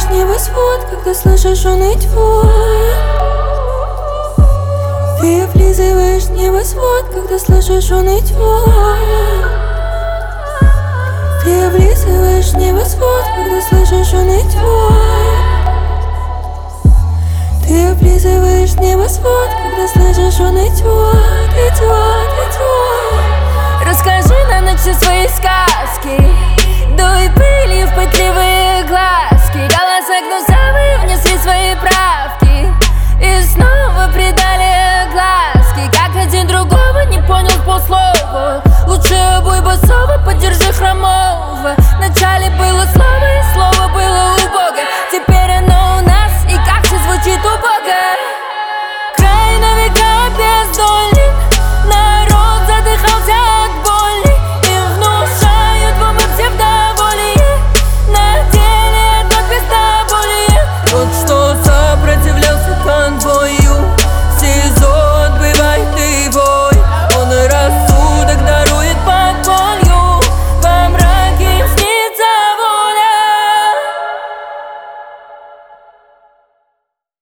небосвод, когда слышишь он и твой. Ты облизываешь небосвод, когда слышишь он и твой. Ты облизываешь небосвод, когда слышишь он и твой. Ты облизываешь небосвод, когда слышишь он и твой, и твой, и твой. Расскажи на ночь все свои сказки.